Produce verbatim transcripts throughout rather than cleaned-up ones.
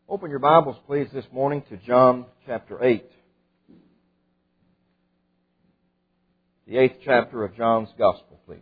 Open your Bibles, please, this morning to John chapter eight. The eighth chapter of John's Gospel, please.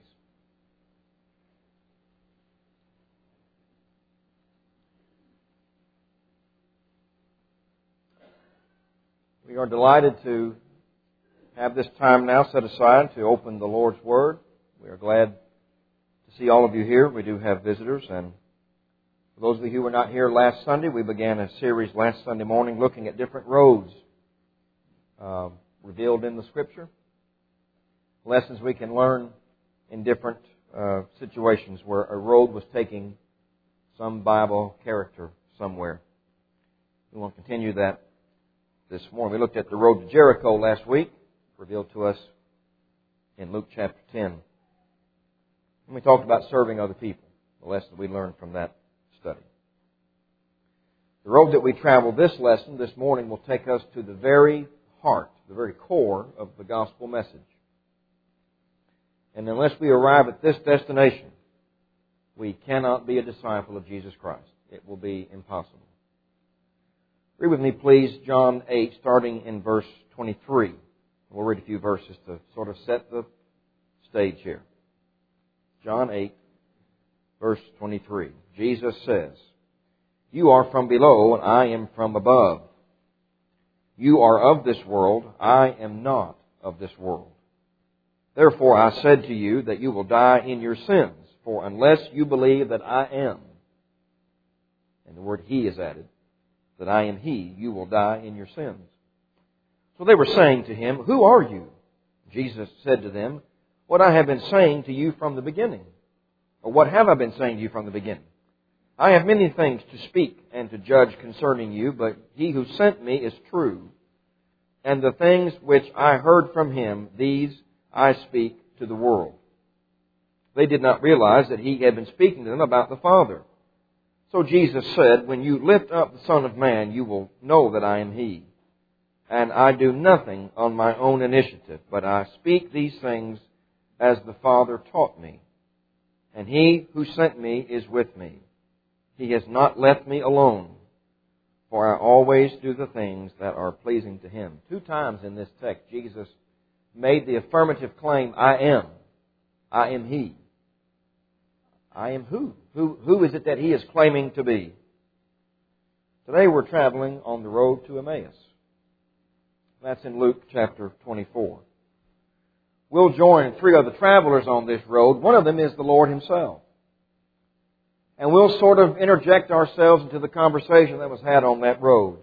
We are delighted to have this time now set aside to open the Lord's Word. We are glad to see all of you here. We do have visitors, and for those of you who were not here last Sunday, we began a series last Sunday morning looking at different roads uh, revealed in the Scripture. Lessons we can learn in different uh, situations where a road was taking some Bible character somewhere. We want to continue that this morning. We looked at the road to Jericho last week, revealed to us in Luke chapter ten. And we talked about serving other people, the lesson we learned from that study. The road that we travel this lesson this morning will take us to the very heart, the very core of the gospel message. And unless we arrive at this destination, we cannot be a disciple of Jesus Christ. It will be impossible. Read with me, please, John eight, starting in verse twenty-three. We'll read a few verses to sort of set the stage here. John eight, verse twenty-three. Jesus says, "You are from below, and I am from above. You are of this world, I am not of this world. Therefore I said to you that you will die in your sins, for unless you believe that I am," and the word He is added, "that I am He, you will die in your sins." So they were saying to Him, "Who are you?" Jesus said to them, "What I have been saying to you from the beginning." Or what have I been saying to you from the beginning? I have many things to speak and to judge concerning you, but He who sent me is true. And the things which I heard from Him, these I speak to the world. They did not realize that He had been speaking to them about the Father. So Jesus said, "When you lift up the Son of Man, you will know that I am He. And I do nothing on my own initiative, but I speak these things as the Father taught me. And He who sent me is with me. He has not left me alone, for I always do the things that are pleasing to Him." Two times in this text, Jesus made the affirmative claim, I am. I am He. I am who? Who, who is it that He is claiming to be? Today we're traveling on the road to Emmaus. That's in Luke chapter twenty-four. We'll join three other travelers on this road. One of them is the Lord Himself. And we'll sort of interject ourselves into the conversation that was had on that road.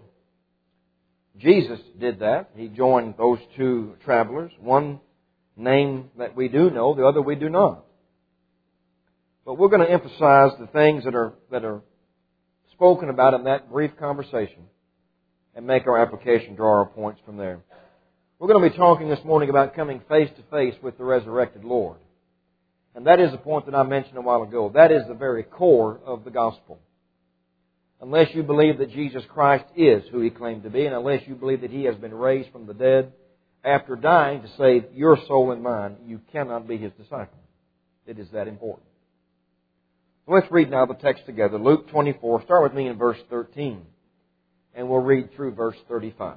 Jesus did that. He joined those two travelers. One name that we do know, the other we do not. But we're going to emphasize the things that are that are spoken about in that brief conversation and make our application, draw our points from there. We're going to be talking this morning about coming face to face with the resurrected Lord. And that is the point that I mentioned a while ago. That is the very core of the gospel. Unless you believe that Jesus Christ is who He claimed to be, and unless you believe that He has been raised from the dead after dying to save your soul and mine, you cannot be His disciple. It is that important. So let's read now the text together. Luke twenty-four. Start with me in verse thirteen. And we'll read through verse thirty-five.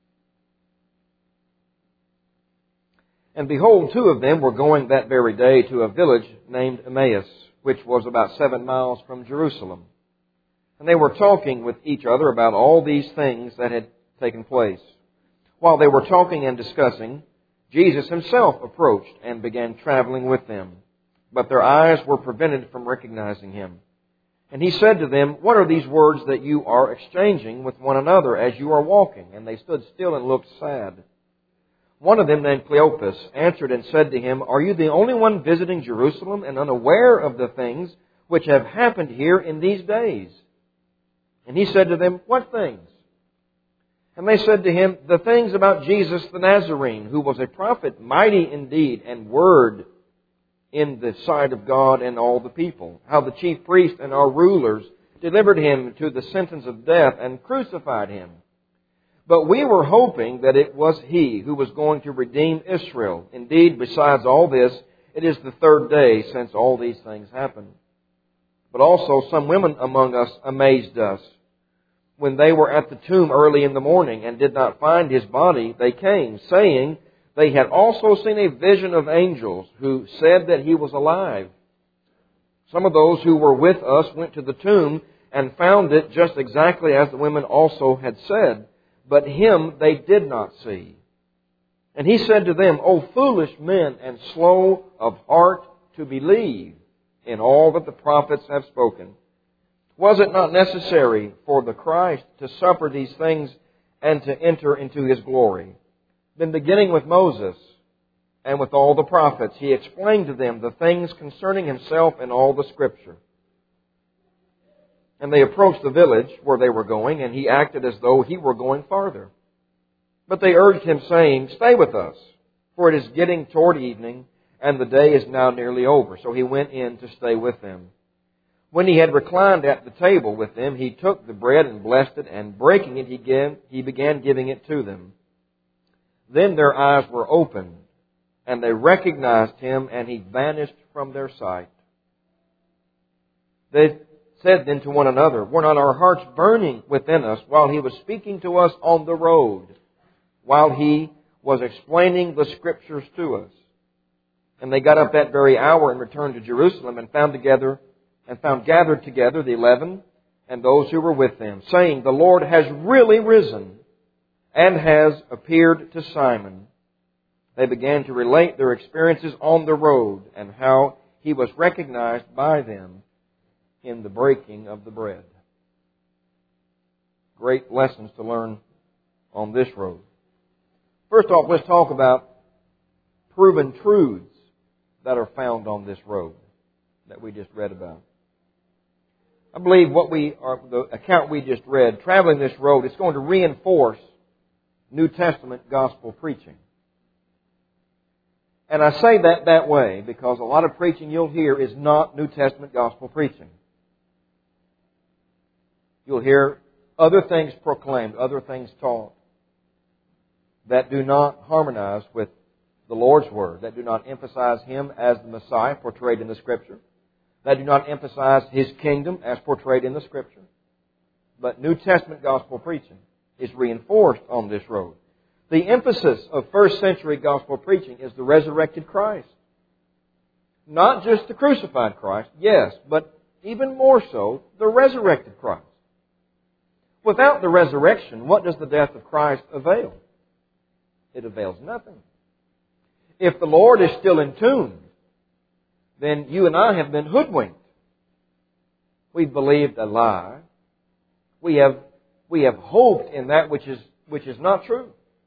"And behold, two of them were going that very day to a village named Emmaus, which was about seven miles from Jerusalem. And they were talking with each other about all these things that had taken place. While they were talking and discussing, Jesus Himself approached and began traveling with them. But their eyes were prevented from recognizing Him. And He said to them, 'What are these words that you are exchanging with one another as you are walking?' And they stood still and looked sad. One of them, named Cleopas, answered and said to Him, 'Are you the only one visiting Jerusalem and unaware of the things which have happened here in these days?' And He said to them, 'What things?' And they said to Him, 'The things about Jesus the Nazarene, who was a prophet, mighty in deed and word in the sight of God and all the people. How the chief priests and our rulers delivered Him to the sentence of death and crucified Him. But we were hoping that it was He who was going to redeem Israel. Indeed, besides all this, it is the third day since all these things happened. But also some women among us amazed us. when they were at the tomb early in the morning and did not find his body, they came, saying they had also seen a vision of angels who said that he was alive. Some of those who were with us went to the tomb and found it just exactly as the women also had said, but him they did not see. And he said to them, O foolish men and slow of heart to believe in all that the prophets have spoken. Was it not necessary for the Christ to suffer these things and to enter into His glory? Then beginning with Moses and with all the prophets, He explained to them the things concerning Himself in all the Scripture. And they approached the village where they were going, and He acted as though He were going farther. But they urged Him, saying, Stay with us, for it is getting toward evening, and the day is now nearly over. So He went in to stay with them. When He had reclined at the table with them, He took the bread and blessed it, and breaking it, He began, he began giving it to them. Then their eyes were opened, and they recognized Him, and He vanished from their sight. They said then to one another, Were not our hearts burning within us while He was speaking to us on the road, while He was explaining the Scriptures to us? And they got up that very hour and returned to Jerusalem, and found together and found gathered together the eleven and those who were with them, saying, The Lord has really risen and has appeared to Simon. They began to relate their experiences on the road and how He was recognized by them in the breaking of the bread. Great lessons to learn on this road. First off, let's talk about proven truths that are found on this road that we just read about. I believe what we are, the account we just read, traveling this road, it's going to reinforce New Testament gospel preaching. And I say that that way because a lot of preaching you'll hear is not New Testament gospel preaching. You'll hear other things proclaimed, other things taught that do not harmonize with the Lord's Word, that do not emphasize Him as the Messiah portrayed in the Scripture, that do not emphasize His kingdom as portrayed in the Scripture. But New Testament gospel preaching is reinforced on this road. The emphasis of first century gospel preaching is the resurrected Christ. Not just the crucified Christ, yes, but even more so, the resurrected Christ. Without the resurrection, what does the death of Christ avail? It avails nothing. If the Lord is still entombed, then you and I have been hoodwinked. We've believed a lie. We have, we have hoped in that which is, which is not true.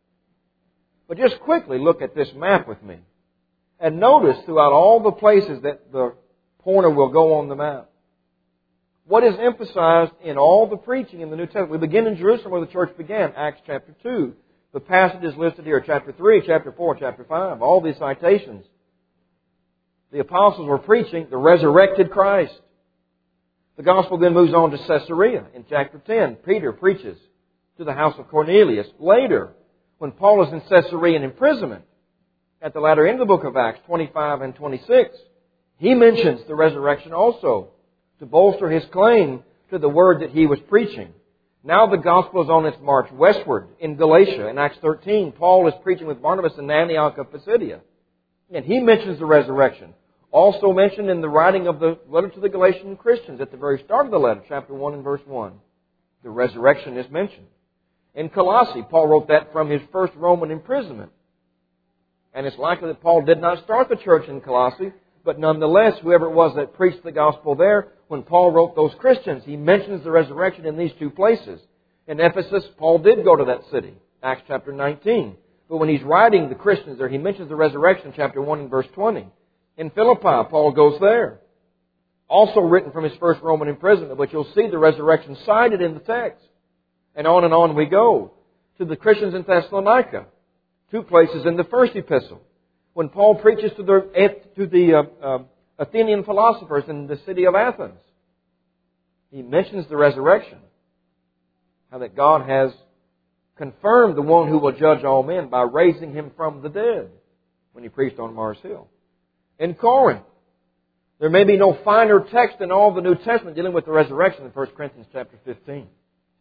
But just quickly look at this map with me. And notice throughout all the places that the pointer will go on the map, what is emphasized in all the preaching in the New Testament. We begin in Jerusalem where the church began, Acts chapter two. The passages listed here, chapter three, chapter four, chapter five, all these citations. The apostles were preaching the resurrected Christ. The gospel then moves on to Caesarea in chapter ten. Peter preaches to the house of Cornelius. Later, when Paul is in Caesarea in imprisonment, at the latter end of the book of Acts, twenty-five and twenty-six, he mentions the resurrection also to bolster his claim to the word that he was preaching. Now the gospel is on its march westward in Galatia. In Acts thirteen, Paul is preaching with Barnabas in Antioch of Pisidia. And he mentions the resurrection. Also mentioned in the writing of the letter to the Galatian Christians at the very start of the letter, chapter one and verse one. The resurrection is mentioned. In Colossae, Paul wrote that from his first Roman imprisonment. And it's likely that Paul did not start the church in Colossae, but nonetheless, whoever it was that preached the gospel there, when Paul wrote those Christians, he mentions the resurrection in these two places. In Ephesus, Paul did go to that city, Acts chapter nineteen. But when he's writing the Christians there, he mentions the resurrection, chapter one and verse twenty. In Philippi, Paul goes there. Also written from his first Roman imprisonment, but you'll see the resurrection cited in the text. And on and on we go to the Christians in Thessalonica. Two places in the first epistle. When Paul preaches to the, to the uh, uh, Athenian philosophers in the city of Athens, he mentions the resurrection. How that God has confirmed the one who will judge all men by raising Him from the dead when he preached on Mars Hill. In Corinth, there may be no finer text in all the New Testament dealing with the resurrection than First Corinthians chapter fifteen.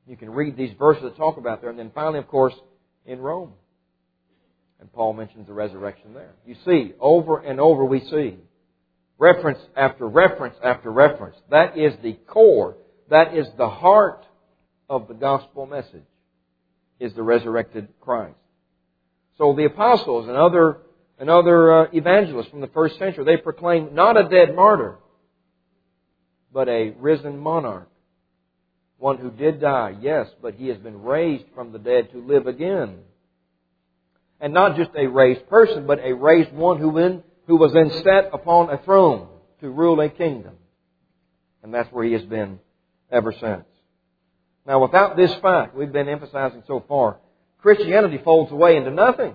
You can read these verses that talk about there. And then finally, of course, in Rome. And Paul mentions the resurrection there. You see, over and over we see reference after reference after reference. That is the core. That is the heart of the gospel message, is the resurrected Christ. So the apostles and other, and other uh, evangelists from the first century, they proclaimed not a dead martyr, but a risen monarch. One who did die, yes, but he has been raised from the dead to live again. And not just a raised person, but a raised one who, in, who was then set upon a throne to rule a kingdom. And that's where he has been ever since. Now, without this fact, we've been emphasizing so far, Christianity folds away into nothing.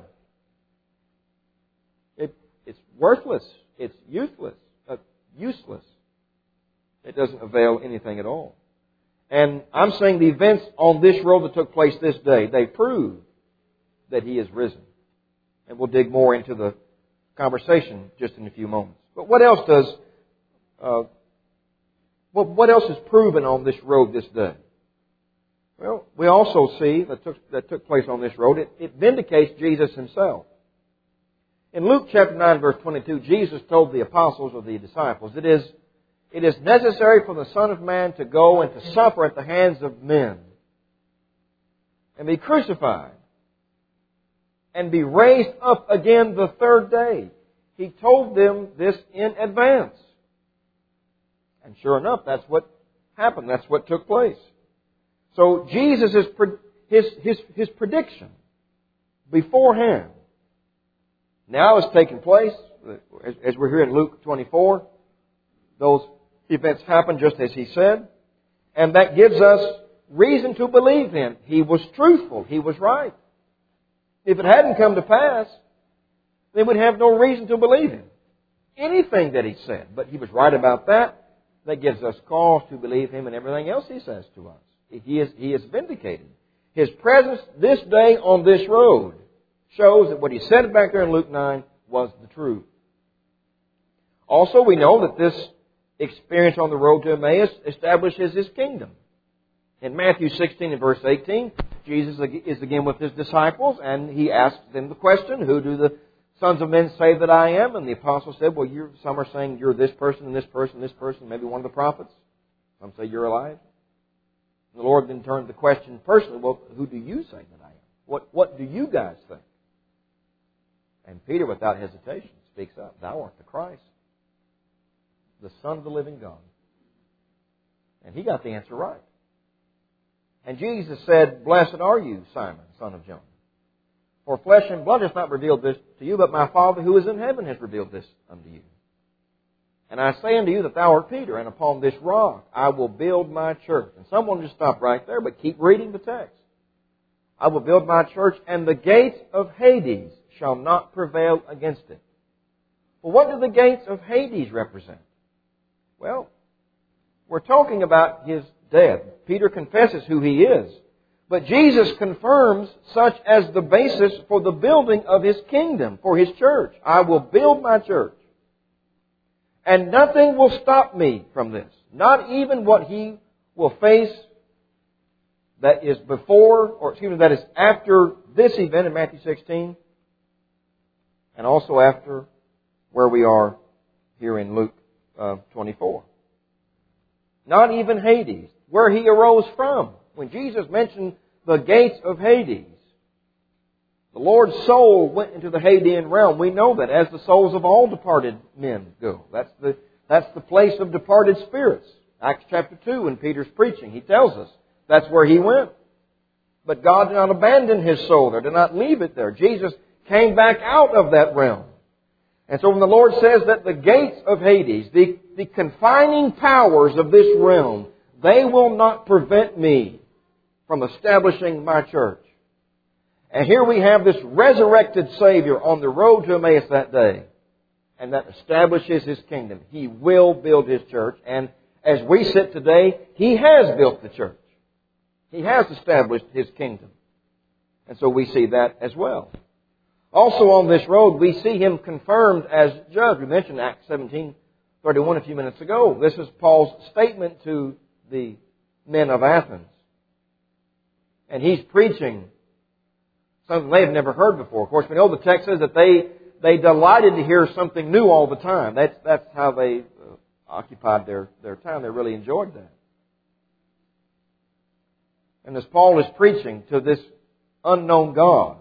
It, it's worthless. It's useless. Uh, useless. It doesn't avail anything at all. And I'm saying the events on this road that took place this day, they prove that He is risen. And we'll dig more into the conversation just in a few moments. But what else does, uh, what, what else is proven on this road this day? Well, we also see that took, that took place on this road, it, it vindicates Jesus Himself. In Luke chapter nine, verse twenty-two, Jesus told the apostles or the disciples, it is, it is necessary for the Son of Man to go and to suffer at the hands of men and be crucified and be raised up again the third day. He told them this in advance. And sure enough, that's what happened. That's what took place. So Jesus' his, his, his prediction beforehand now has taken place. As, as we're here in Luke twenty-four, those events happened just as He said. And that gives us reason to believe Him. He was truthful. He was right. If it hadn't come to pass, then we'd have no reason to believe Him. Anything that He said. But He was right about that. That gives us cause to believe Him and everything else He says to us. He is, he is vindicated. His presence this day on this road shows that what He said back there in Luke nine was the truth. Also, we know that this experience on the road to Emmaus establishes His kingdom. In Matthew sixteen and verse eighteen, Jesus is again with His disciples, and He asks them the question, who do the sons of men say that I am? And the apostles said, well, you're, some are saying you're this person and this person and this person, maybe one of the prophets. Some say you're Elijah. And the Lord then turned the question personally, well, who do you say that I am? What, what do you guys think? And Peter, without hesitation, speaks up. Thou art the Christ, the Son of the living God. And he got the answer right. And Jesus said, blessed are you, Simon, son of John. For flesh and blood has not revealed this to you, but my Father who is in heaven has revealed this unto you. And I say unto you that thou art Peter, and upon this rock I will build my church. And someone just stop right there, but keep reading the text. I will build my church, and the gates of Hades shall not prevail against it. Well, what do the gates of Hades represent? Well, we're talking about His death. Peter confesses who he is. But Jesus confirms such as the basis for the building of His kingdom, for His church. I will build my church. And nothing will stop me from this. Not even what He will face that is before, or excuse me, that is after this event in Matthew sixteen. And also after where we are here in Luke uh, twenty-four. Not even Hades, where He arose from. When Jesus mentioned the gates of Hades, the Lord's soul went into the Hadean realm. We know that as the souls of all departed men go. That's the, that's the place of departed spirits. Acts chapter two, in Peter's preaching, he tells us that's where he went. But God did not abandon His soul there, did not leave it there. Jesus came back out of that realm. And so when the Lord says that the gates of Hades, the, the confining powers of this realm, they will not prevent me from establishing my church. And here we have this resurrected Savior on the road to Emmaus that day. And that establishes His kingdom. He will build His church. And as we sit today, He has built the church. He has established His kingdom. And so we see that as well. Also on this road, we see Him confirmed as judge. We mentioned Acts seventeen thirty-one a few minutes ago. This is Paul's statement to the men of Athens. And He's preaching something they've never heard before. Of course, we know the text says that they, they delighted to hear something new all the time. That's, that's how they uh, occupied their, their time. They really enjoyed that. And as Paul is preaching to this unknown God,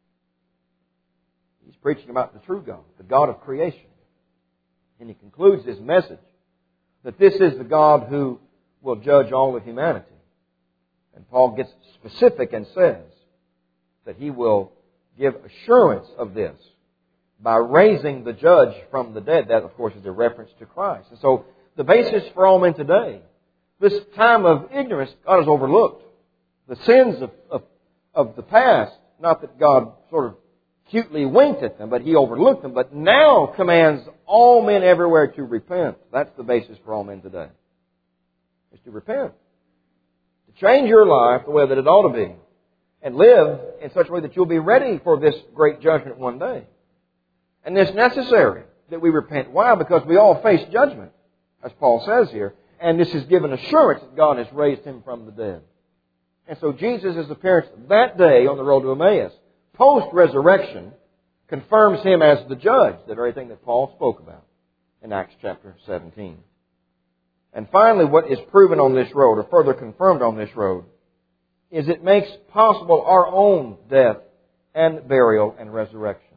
he's preaching about the true God, the God of creation. And he concludes his message that this is the God who will judge all of humanity. And Paul gets specific and says that he will give assurance of this by raising the judge from the dead. That, of course, is a reference to Christ. And so the basis for all men today, this time of ignorance, God has overlooked. The sins of, of, of the past, not that God sort of cutely winked at them, but He overlooked them, but now commands all men everywhere to repent. That's the basis for all men today, is to repent. To change your life the way that it ought to be, and live in such a way that you'll be ready for this great judgment one day. And it's necessary that we repent. Why? Because we all face judgment, as Paul says here, and this is given assurance that God has raised Him from the dead. And so Jesus' appearance that day on the road to Emmaus, post-resurrection, confirms Him as the judge, the very thing that Paul spoke about in Acts chapter seventeen. And finally, what is proven on this road, or further confirmed on this road, is it makes possible our own death and burial and resurrection.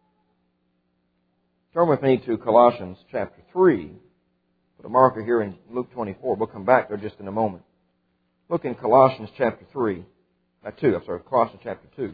Turn with me to Colossians chapter three. Put a marker here in Luke twenty-four. We'll come back there just in a moment. Look in Colossians chapter three. Uh, two, I'm sorry, Colossians chapter two.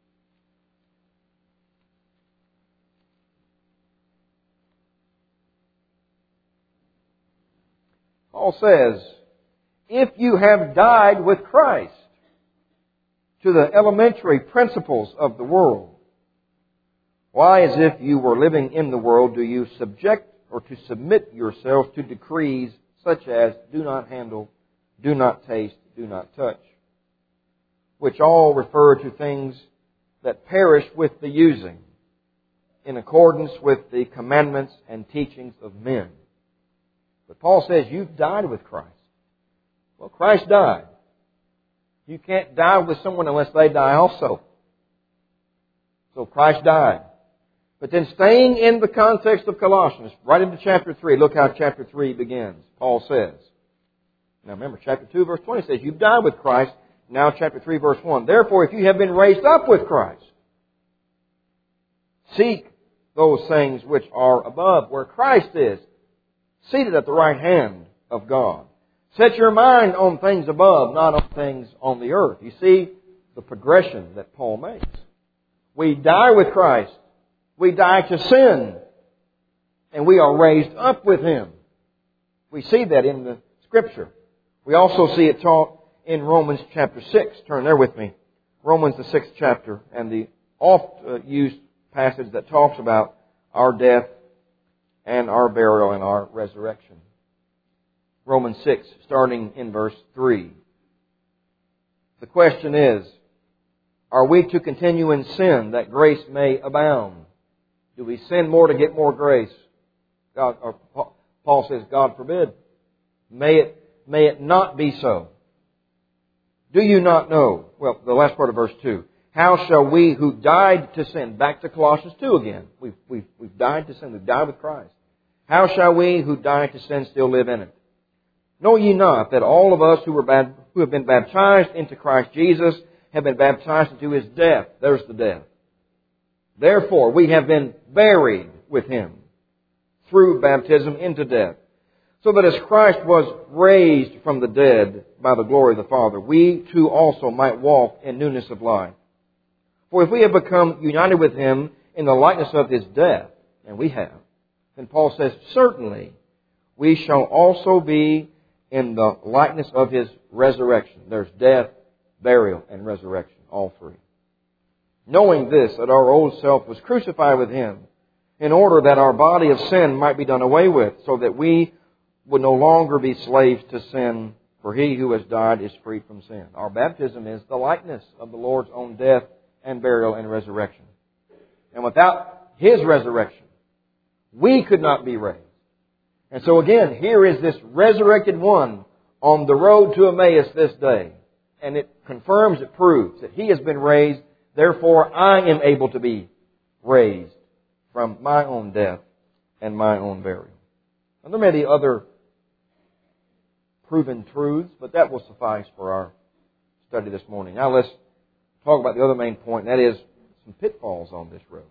Paul says, if you have died with Christ to the elementary principles of the world, why, as if you were living in the world, do you subject or to submit yourselves to decrees such as do not handle, do not taste, do not touch, which all refer to things that perish with the using, in accordance with the commandments and teachings of men. But Paul says you've died with Christ. Well, Christ died. You can't die with someone unless they die also. So Christ died. But then staying in the context of Colossians, right into chapter three, look how chapter three begins. Paul says, now remember, chapter two, verse twenty says, you've died with Christ. Now chapter three, verse one. Therefore, if you have been raised up with Christ, seek those things which are above, where Christ is, seated at the right hand of God. Set your mind on things above, not on things on the earth. You see the progression that Paul makes. We die with Christ. We die to sin. And we are raised up with Him. We see that in the Scripture. We also see it taught in Romans chapter six. Turn there with me. Romans the sixth chapter and the oft-used passage that talks about our death and our burial and our resurrection. Romans six, starting in verse three. The question is, are we to continue in sin that grace may abound? Do we sin more to get more grace? God, or Paul says, God forbid. May it, may it not be so. Do you not know? Well, the last part of verse two. How shall we who died to sin, back to Colossians two again. We've, we've, we've died to sin. We've died with Christ. How shall we who died to sin still live in it? Know ye not that all of us who were bad, who have been baptized into Christ Jesus have been baptized into His death? There's the death. Therefore, we have been buried with Him through baptism into death, so that as Christ was raised from the dead by the glory of the Father, we too also might walk in newness of life. For if we have become united with Him in the likeness of His death, and we have, then Paul says, certainly we shall also be in the likeness of His resurrection. There's death, burial, and resurrection, all three. Knowing this, that our old self was crucified with Him, in order that our body of sin might be done away with, so that we would no longer be slaves to sin, for He who has died is freed from sin. Our baptism is the likeness of the Lord's own death and burial and resurrection. And without His resurrection, we could not be raised. And so again, here is this resurrected one on the road to Emmaus this day. and it confirms, it proves that He has been raised. Therefore, I am able to be raised from my own death and my own burial. And there may be other proven truths, but that will suffice for our study this morning. Now let's talk about the other main point, and that is some pitfalls on this road.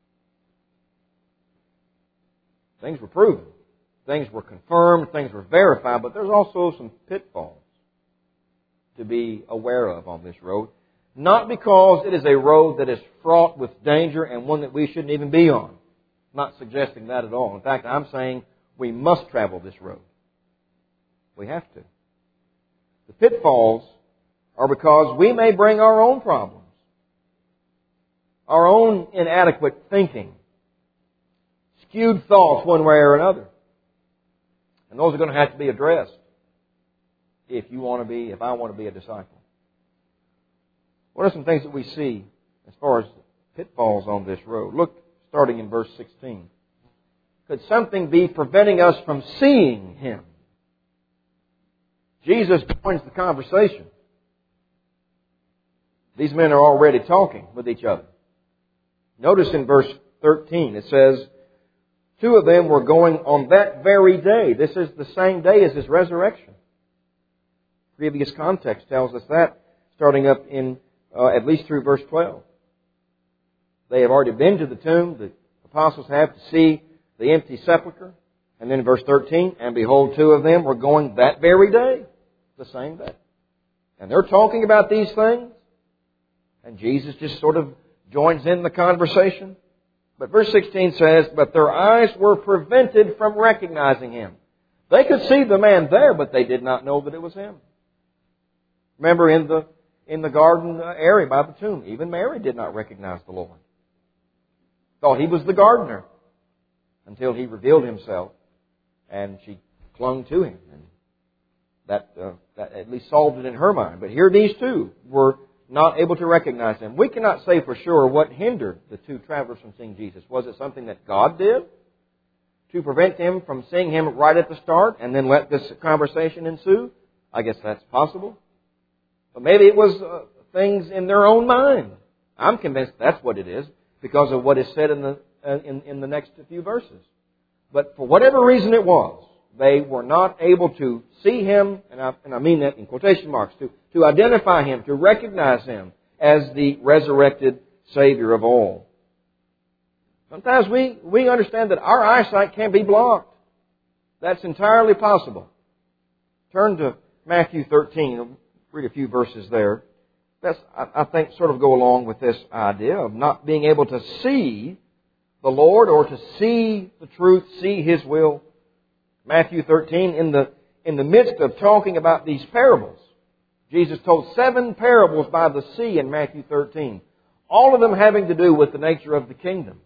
Things were proven. Things were confirmed. Things were verified. But there's also some pitfalls to be aware of on this road. Not because it is a road that is fraught with danger and one that we shouldn't even be on. I'm not suggesting that at all. In fact, I'm saying we must travel this road. We have to. The pitfalls are because we may bring our own problems, our own inadequate thinking, skewed thoughts one way or another. And those are going to have to be addressed if you want to be, if I want to be a disciple. What are some things that we see as far as pitfalls on this road? Look, starting in verse sixteen. Could something be preventing us from seeing Him? Jesus joins the conversation. These men are already talking with each other. Notice in verse thirteen, it says, two of them were going on that very day. This is the same day as His resurrection. Previous context tells us that, starting up in uh, at least through verse twelve. They have already been to the tomb. The apostles have to see the empty sepulchre. And then in verse thirteen, and behold, two of them were going that very day, the same day. And they're talking about these things. And Jesus just sort of joins in the conversation. But verse sixteen says, but their eyes were prevented from recognizing Him. They could see the man there, but they did not know that it was Him. Remember in the in the garden area by the tomb, even Mary did not recognize the Lord. Thought He was the gardener until He revealed Himself, and she clung to Him. And that, uh, that at least solved it in her mind. But here these two were not able to recognize Him. We cannot say for sure what hindered the two travelers from seeing Jesus. Was it something that God did to prevent them from seeing Him right at the start and then let this conversation ensue? I guess that's possible. But maybe it was uh, things in their own mind. I'm convinced that's what it is because of what is said in the uh, in, in the next few verses. But for whatever reason it was, they were not able to see Him, and I, and I mean that in quotation marks, to, to identify Him, to recognize Him as the resurrected Savior of all. Sometimes we, we understand that our eyesight can be blocked. That's entirely possible. Turn to Matthew thirteen, I'll read a few verses there. That's, I, I think, sort of go along with this idea of not being able to see the Lord or to see the truth, see His will. Matthew thirteen, in the, in the midst of talking about these parables, Jesus told seven parables by the sea in Matthew thirteen, all of them having to do with the nature of the kingdom.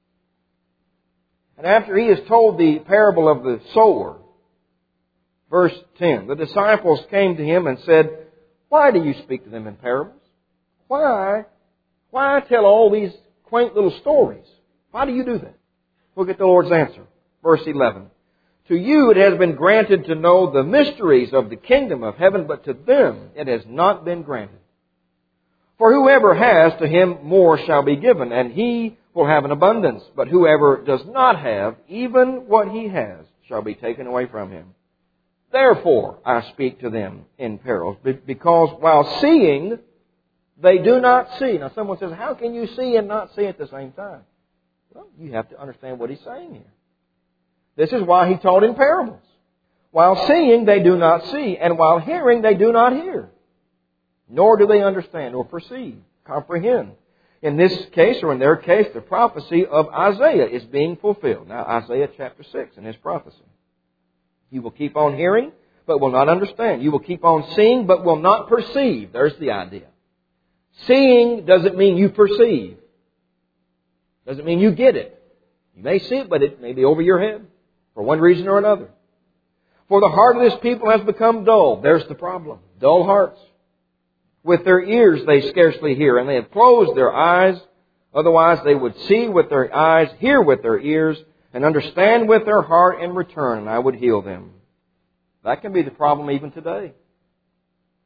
And after He has told the parable of the sower, verse ten, the disciples came to Him and said, why do you speak to them in parables? Why, why tell all these quaint little stories? Why do you do that? Look at the Lord's answer. Verse eleven. To you it has been granted to know the mysteries of the kingdom of heaven, but to them it has not been granted. For whoever has, to him more shall be given, and he will have an abundance. But whoever does not have, even what he has, shall be taken away from him. Therefore I speak to them in parables, because while seeing, they do not see. Now someone says, how can you see and not see at the same time? Well, you have to understand what He's saying here. This is why He taught in parables. While seeing, they do not see, and while hearing, they do not hear. Nor do they understand or perceive, comprehend. In this case, or in their case, the prophecy of Isaiah is being fulfilled. Now, Isaiah chapter six in his prophecy. You will keep on hearing, but will not understand. You will keep on seeing, but will not perceive. There's the idea. Seeing doesn't mean you perceive. Doesn't mean you get it. You may see it, but it may be over your head for one reason or another. For the heart of this people has become dull. There's the problem. Dull hearts. With their ears they scarcely hear, and they have closed their eyes. Otherwise they would see with their eyes, hear with their ears, and understand with their heart and return, and I would heal them. That can be the problem even today.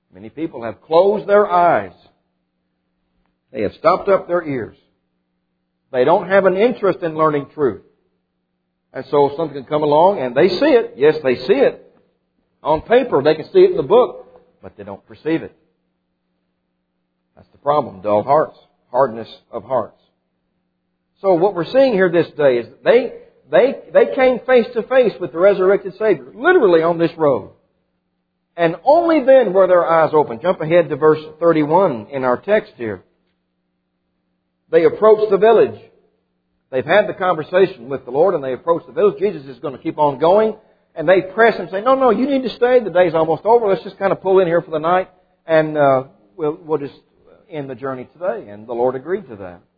Many people have closed their eyes. They have stopped up their ears. They don't have an interest in learning truth. And so something can come along and they see it. Yes, they see it. On paper, they can see it in the book, but they don't perceive it. That's the problem. Dull hearts. Hardness of hearts. So what we're seeing here this day is that they, they, they came face to face with the resurrected Savior, literally on this road. And only then were their eyes open. Jump ahead to verse thirty-one in our text here. They approached the village. They've had the conversation with the Lord and they approach the village. Jesus is going to keep on going. And they press him and say, no, no, you need to stay. The day's almost over. Let's just kind of pull in here for the night. And uh, we'll, we'll just end the journey today. And the Lord agreed to that.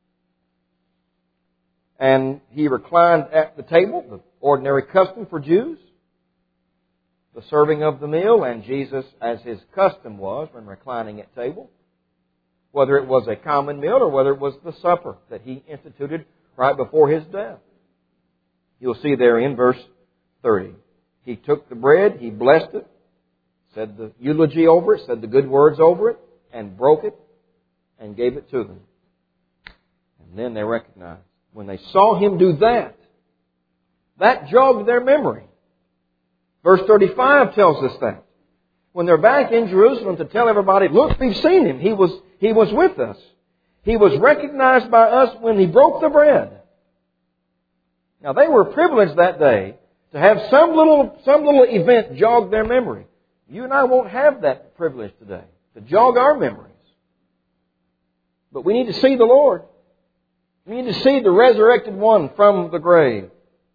And He reclined at the table, the ordinary custom for Jews, the serving of the meal. And Jesus, as His custom was when reclining at table, whether it was a common meal or whether it was the supper that He instituted right before His death. You'll see there in verse thirty. He took the bread, He blessed it, said the eulogy over it, said the good words over it, and broke it, and gave it to them. And then they recognized. When they saw Him do that, that jogged their memory. Verse thirty-five tells us that. When they're back in Jerusalem to tell everybody, look, we've seen Him. He was, he was with us. He was recognized by us when He broke the bread. Now they were privileged that day to have some little, some little event jog their memory. You and I won't have that privilege today, to jog our memories. But we need to see the Lord. We need to see the resurrected One from the grave.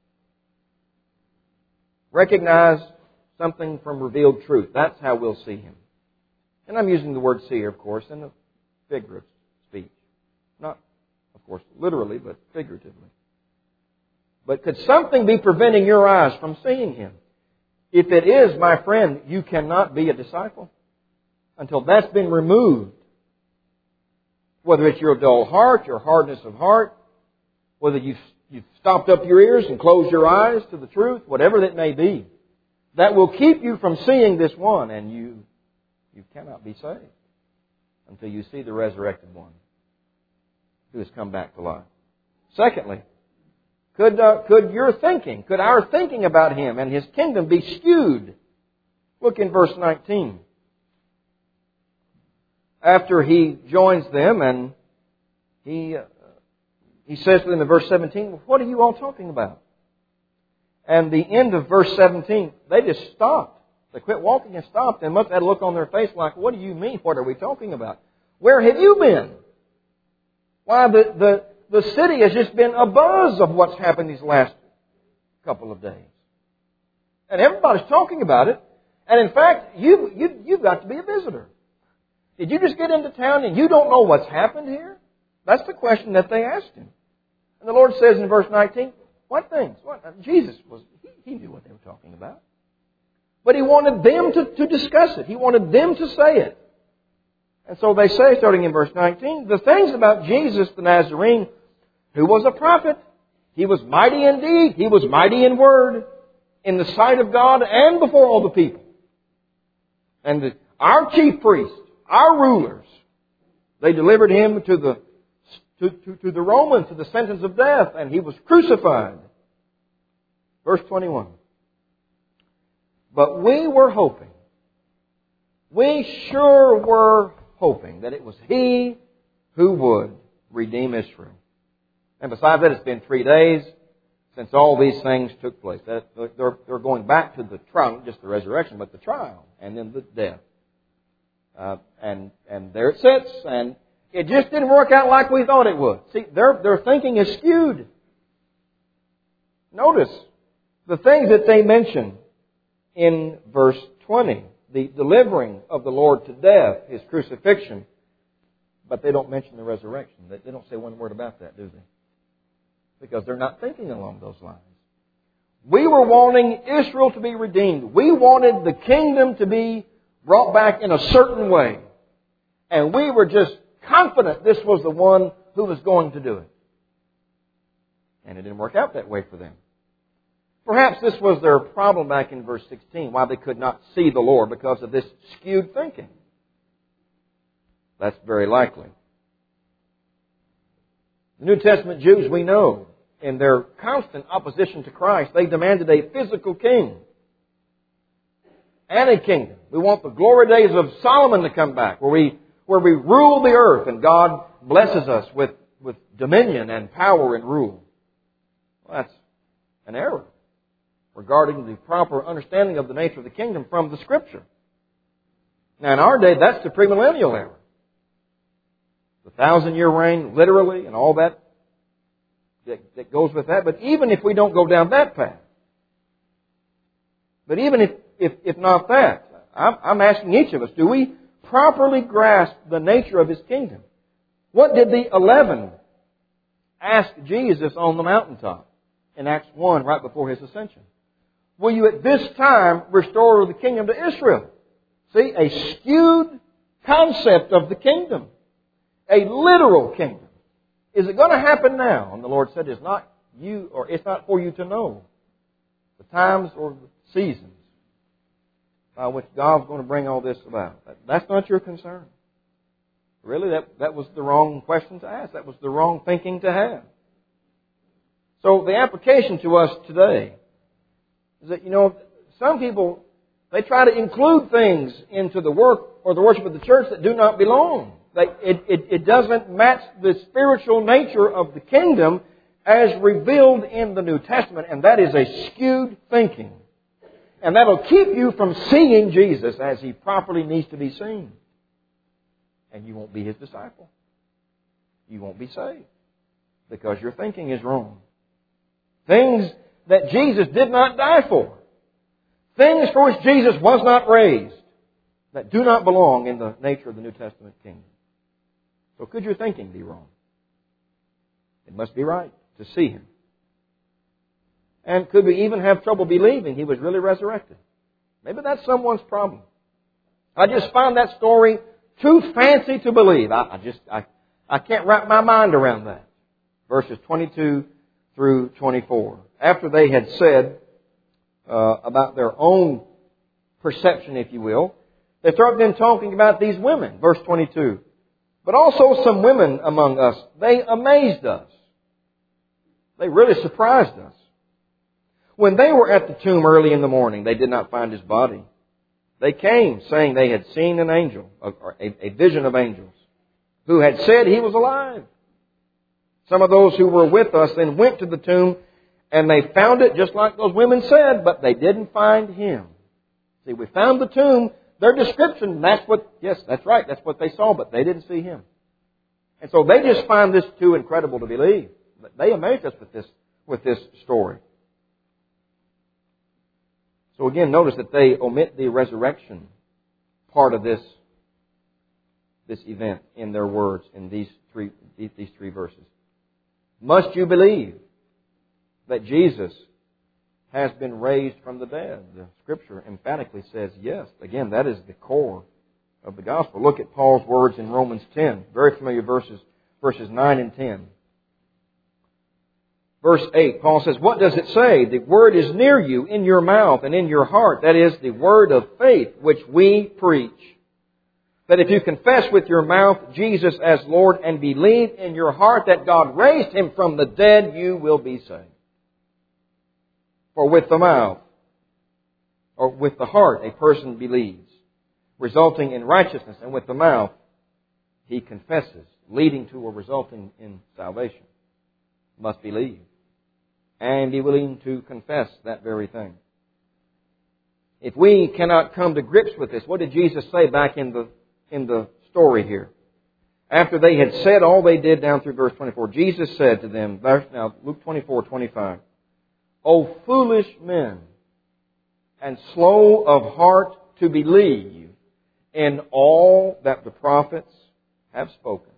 Recognize something from revealed truth. That's how we'll see Him. And I'm using the word see here, of course, in a figure of speech. Not, of course, literally, but figuratively. But could something be preventing your eyes from seeing Him? If it is, my friend, you cannot be a disciple until that's been removed. Whether it's your dull heart, your hardness of heart, whether you've, you've stopped up your ears and closed your eyes to the truth, whatever that may be, that will keep you from seeing this One, and you, you cannot be saved until you see the resurrected One who has come back to life. Secondly, could, uh, could your thinking, could our thinking about Him and His kingdom be skewed? Look in verse nineteen. After He joins them and He, uh, he says to them in verse seventeen, well, what are you all talking about? And the end of verse seventeen, they just stopped. They quit walking and stopped and must have had a look on their face like, what do you mean? What are we talking about? Where have you been? Why, the, the, the city has just been abuzz of what's happened these last couple of days. And everybody's talking about it. And in fact, you, you, you've got to be a visitor. Did you just get into town and you don't know what's happened here? That's the question that they asked Him. And the Lord says in verse nineteen, what things? What? Jesus, was he, he knew what they were talking about. But He wanted them to, to discuss it. He wanted them to say it. And so they say, starting in verse nineteen, the things about Jesus the Nazarene, who was a prophet. He was mighty in deed. He was mighty in word, in the sight of God and before all the people. And the, our chief priests, our rulers, they delivered Him to the to, to, to the Romans, to the sentence of death, and He was crucified. Verse twenty-one. But we were hoping, we sure were hoping that it was He who would redeem Israel. And besides that, it's been three days since all these things took place. They're, they're going back to the trial, not just the resurrection, but the trial, and then the death. Uh, and and there it sits, and it just didn't work out like we thought it would. See, their their thinking is skewed. Notice the things that they mention in verse twenty, the delivering of the Lord to death, His crucifixion, but they don't mention the resurrection. They don't say one word about that, do they? Because they're not thinking along those lines. We were wanting Israel to be redeemed. We wanted the kingdom to be brought back in a certain way. And we were just confident this was the one who was going to do it. And it didn't work out that way for them. Perhaps this was their problem back in verse sixteen, why they could not see the Lord, because of this skewed thinking. That's very likely. The New Testament Jews, we know, in their constant opposition to Christ, they demanded a physical king and a kingdom. We want the glory days of Solomon to come back, where we where we rule the earth and God blesses us with, with dominion and power and rule. Well, that's an error regarding the proper understanding of the nature of the kingdom from the Scripture. Now, in our day, that's the premillennial era. The thousand-year reign, literally, and all that, that that goes with that. But even if we don't go down that path, but even if, if, if not that, I'm, I'm asking each of us, do we properly grasp the nature of His kingdom? What did the eleven ask Jesus on the mountaintop in Acts one, right before His ascension? Will you at this time restore the kingdom to Israel? See, a skewed concept of the kingdom. A literal kingdom. Is it going to happen now? And the Lord said, it's not you, or it's not for you to know the times or the seasons by which God's going to bring all this about. That's not your concern. Really, that, that was the wrong question to ask. That was the wrong thinking to have. So the application to us today is that, you know, some people, they try to include things into the work or the worship of the church that do not belong. They, it, it, it doesn't match the spiritual nature of the kingdom as revealed in the New Testament, and that is a skewed thinking. And that'll keep you from seeing Jesus as He properly needs to be seen. And you won't be His disciple. You won't be saved because your thinking is wrong. Things that Jesus did not die for. Things for which Jesus was not raised. That do not belong in the nature of the New Testament kingdom. So could your thinking be wrong? It must be right to see Him. And could we even have trouble believing He was really resurrected? Maybe that's someone's problem. I just find that story too fancy to believe. I, I just I, I can't wrap my mind around that. Verses twenty-two through twenty-four. After they had said uh, about their own perception, if you will, they started then talking about these women. Verse twenty-two. But also some women among us, they amazed us. They really surprised us. When they were at the tomb early in the morning, they did not find His body. They came saying they had seen an angel, or a, a vision of angels, who had said He was alive. Some of those who were with us then went to the tomb, and they found it just like those women said, but they didn't find Him. See, we found the tomb. Their description, that's what, yes, that's right, that's what they saw, but they didn't see Him. And so they just find this too incredible to believe. They amazed us with this, with this story. So again, notice that they omit the resurrection part of this, this event in their words in these three, these three verses. Must you believe that Jesus has been raised from the dead? The Scripture emphatically says yes. Again, that is the core of the gospel. Look at Paul's words in Romans ten. Very familiar verses, verses nine and ten. Verse eight, Paul says, what does it say? The word is near you, in your mouth and in your heart. That is the word of faith which we preach. That if you confess with your mouth Jesus as Lord and believe in your heart that God raised Him from the dead, you will be saved. For with the mouth, or with the heart, a person believes, resulting in righteousness, and with the mouth, he confesses, leading to or resulting in salvation. Must believe. And be willing to confess that very thing. If we cannot come to grips with this, what did Jesus say back in the, in the story here? After they had said all they did down through verse twenty-four, Jesus said to them, now Luke twenty-four twenty-five, O foolish men, and slow of heart to believe in all that the prophets have spoken.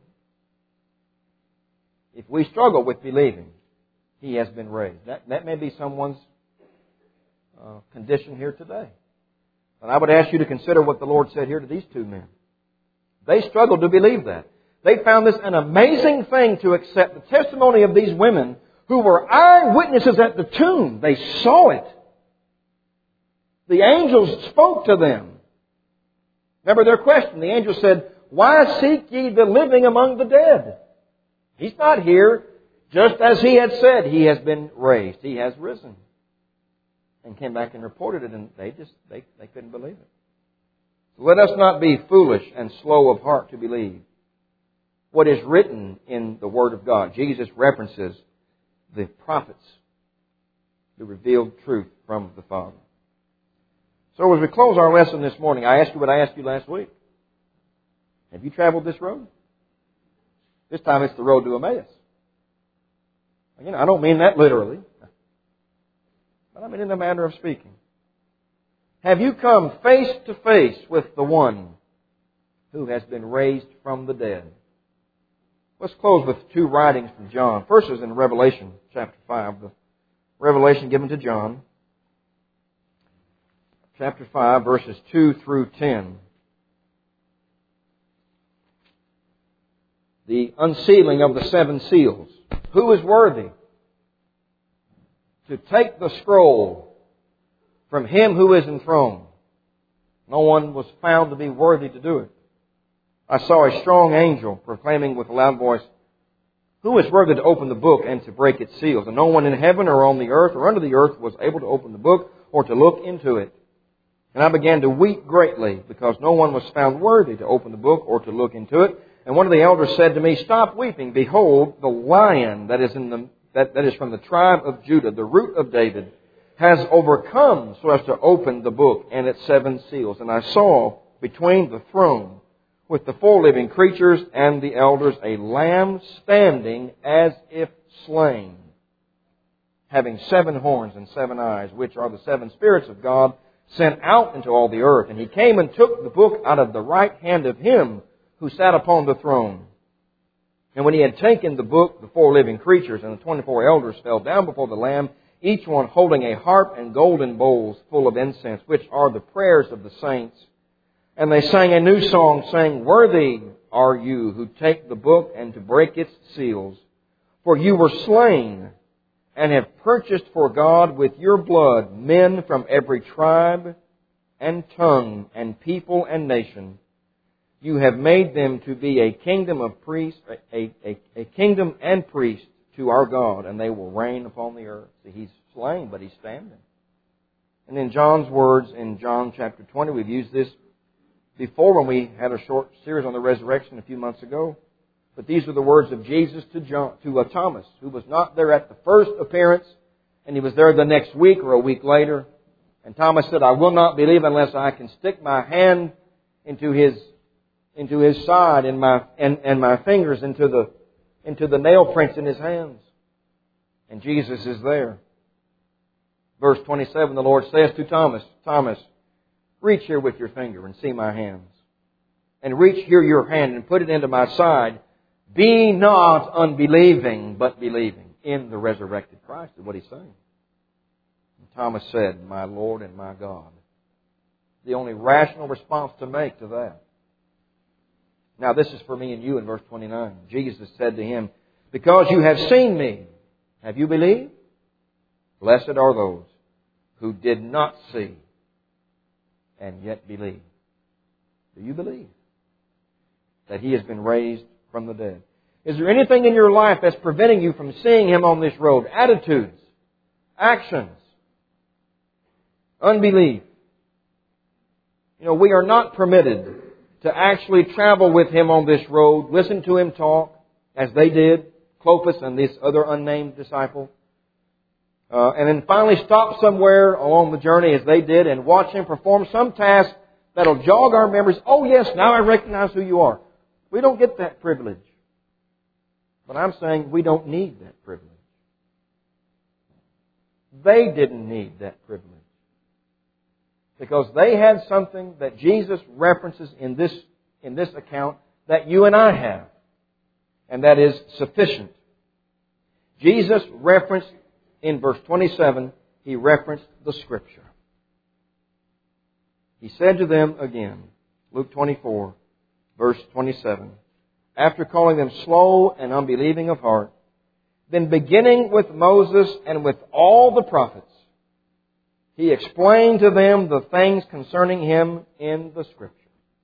If we struggle with believing He has been raised, that, that may be someone's uh, condition here today. And I would ask you to consider what the Lord said here to these two men. They struggled to believe that. They found this an amazing thing to accept the testimony of these women who were eyewitnesses at the tomb. They saw it. The angels spoke to them. Remember their question. The angel said, "Why seek ye the living among the dead? He's not here. Just as He had said, He has been raised. He has risen." And came back and reported it, and they just they, they couldn't believe it. So let us not be foolish and slow of heart to believe what is written in the Word of God. Jesus references the prophets, the revealed truth from the Father. So as we close our lesson this morning, I asked you what I asked you last week. Have you traveled this road? This time it's the road to Emmaus. You know, I don't mean that literally, but I mean in the manner of speaking. Have you come face to face with the one who has been raised from the dead? Let's close with two writings from John. First is in Revelation chapter five, the revelation given to John. Chapter five, verses two through ten. The unsealing of the seven seals. Who is worthy to take the scroll from Him who is enthroned? No one was found to be worthy to do it. I saw a strong angel proclaiming with a loud voice, "Who is worthy to open the book and to break its seals?" And no one in heaven or on the earth or under the earth was able to open the book or to look into it. And I began to weep greatly because no one was found worthy to open the book or to look into it. And one of the elders said to me, "Stop weeping. Behold, the Lion that is in the that, that is from the tribe of Judah, the root of David, has overcome so as to open the book and its seven seals." And I saw between the throne with the four living creatures and the elders a Lamb standing as if slain, having seven horns and seven eyes, which are the seven spirits of God sent out into all the earth. And He came and took the book out of the right hand of Him who sat upon the throne. And when He had taken the book, the four living creatures and the twenty-four elders fell down before the Lamb, each one holding a harp and golden bowls full of incense, which are the prayers of the saints. And they sang a new song, saying, "Worthy are you who take the book and to break its seals. For you were slain and have purchased for God with your blood men from every tribe and tongue and people and nation. You have made them to be a kingdom of priests, a, a, a kingdom and priests to our God, and they will reign upon the earth." See, He's slain, but He's standing. And in John's words in John chapter twenty, we've used this before when we had a short series on the resurrection a few months ago. But these are the words of Jesus to John, to uh, Thomas, who was not there at the first appearance, and he was there the next week or a week later. And Thomas said, "I will not believe unless I can stick my hand into his into his side and my and, and my fingers into the into the nail prints in His hands." And Jesus is there. Verse twenty-seven, the Lord says to Thomas, "Thomas, reach here with your finger and see my hands. And reach here your hand and put it into my side. Be not unbelieving, but believing." In the resurrected Christ is what He's saying. And Thomas said, "My Lord and my God." The only rational response to make to that. Now this is for me and you in verse twenty-nine. Jesus said to him, "Because you have seen me, have you believed? Blessed are those who did not see and yet believe." Do you believe that He has been raised from the dead? Is there anything in your life that's preventing you from seeing Him on this road? Attitudes, actions, unbelief. You know, we are not permitted to actually travel with Him on this road, listen to Him talk, as they did, Clopas and this other unnamed disciple. Uh, and then finally stop somewhere along the journey as they did and watch Him perform some task that'll jog our memories. "Oh yes, now I recognize who you are." We don't get that privilege. But I'm saying we don't need that privilege. They didn't need that privilege. Because they had something that Jesus references in this, in this account that you and I have. And that is sufficient. Jesus referenced in verse twenty-seven, He referenced the Scripture. He said to them again, Luke twenty-four, verse twenty-seven, after calling them slow and unbelieving of heart, Then beginning with Moses and with all the prophets, He explained to them the things concerning Him in the Scripture.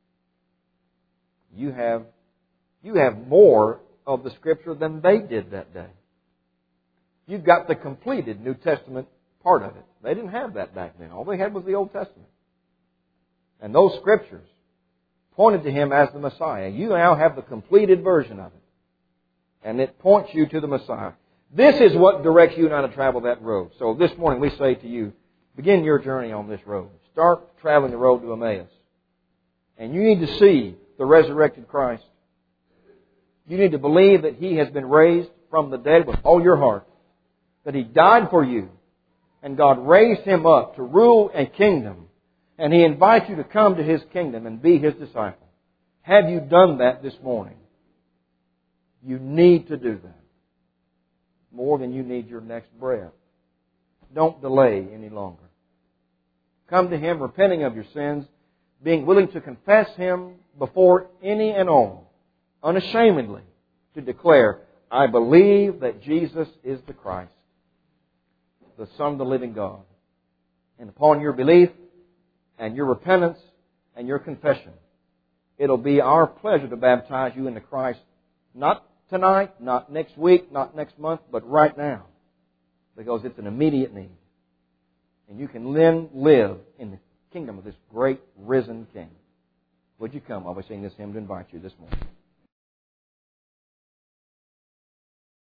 You have, you have more of the Scripture than they did that day. You've got the completed New Testament part of it. They didn't have that back then. All they had was the Old Testament. And those Scriptures pointed to Him as the Messiah. You now have the completed version of it. And it points you to the Messiah. This is what directs you and I to travel that road. So this morning we say to you, begin your journey on this road. Start traveling the road to Emmaus. And you need to see the resurrected Christ. You need to believe that He has been raised from the dead with all your heart. That He died for you. And God raised Him up to rule a kingdom. And He invites you to come to His kingdom and be His disciple. Have you done that this morning? You need to do that. More than you need your next breath. Don't delay any longer. Come to Him repenting of your sins, being willing to confess Him before any and all, unashamedly, to declare, I believe that Jesus is the Christ, the Son of the living God. And upon your belief and your repentance and your confession, it'll be our pleasure to baptize you into Christ, not tonight, not next week, not next month, but right now. Because it's an immediate need. And you can then live in the kingdom of this great risen King. Would you come while we sing this hymn to invite you this morning?